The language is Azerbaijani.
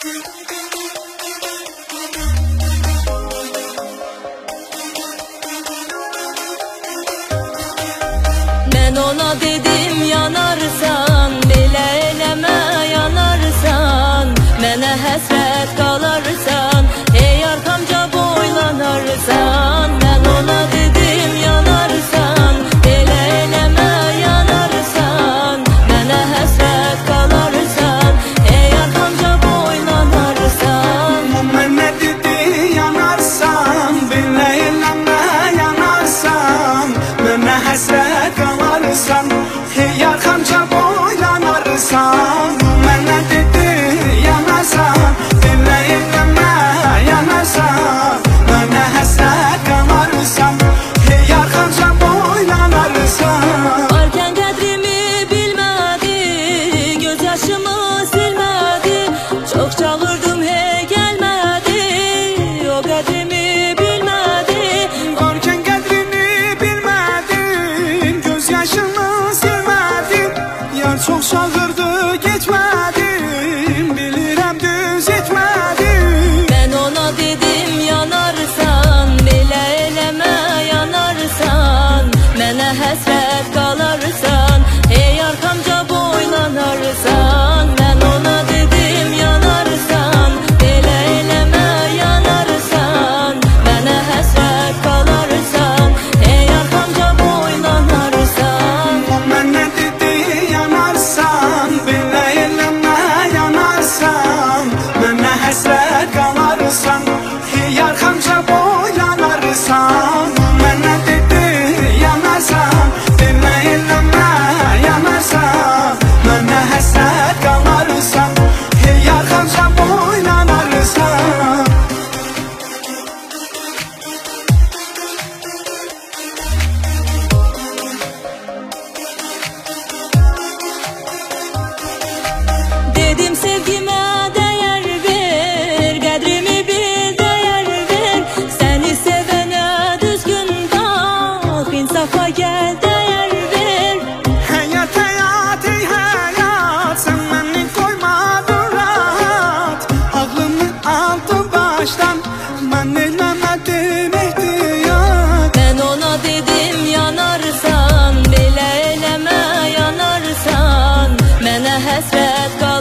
Ben ona dedim yanarsan, belə eləmə yanarsan, mənə həsrət qalarsan, ey arxamca boylanarsan. Ben ona dedim yanarsan, belə eləmə yanarsan, mənə həsrət qalarsan, ey arxamca boylanarsan. Mənə dedi yanarsan, belə eləmə yanarsan, mənə həsrət qalarsan, hey arxamca boylanarsan. Mənə dedi yanarsan, belə eləmə yanarsan, mənə həsrət qalarsan, hey arxamca boylanarsan. Varkən qədrimi bilmədi, göz yaşımı silmədi, çox çağırdım hey gəlmədi, o qədrimi bilmədi. Varkən qədrini bilmədin, göz yaşını silmədin, yar çox çağırdı getmədin, bilirəm düz etmədin. Ben ona dedim yanarsan, belə eləmə yanarsan, mənə həsrət qalarsan, ey arxamca boylanarsan. Ben ona dedim yanarsan, belə eləmə yanarsan, mənə həsrət qalarsan, ey arxamca boylanarsan. Mənə dedi yanarsan, belə eləmə yanarsan, mənə həsrət qalarsan, hey arxamca boylanarsan. Mənə dedi yanarsan, belə eləmə yanarsan, mənə həsrət qalarsan, hey arxamca boylanarsan. Dedim sevgimə dəyər ver, qədrimi bil dəyər ver, səni sevənə düzgün bax, insafa gəl dəyər ver. Həyat həyat ey həyat, sən məni qoymadın rahat, ağlımı aldın başdan, mən eləmədim ehtiyat. Ben ona dedim yanarsan, belə eləmə yanarsan, mənə həsrət qalarsan.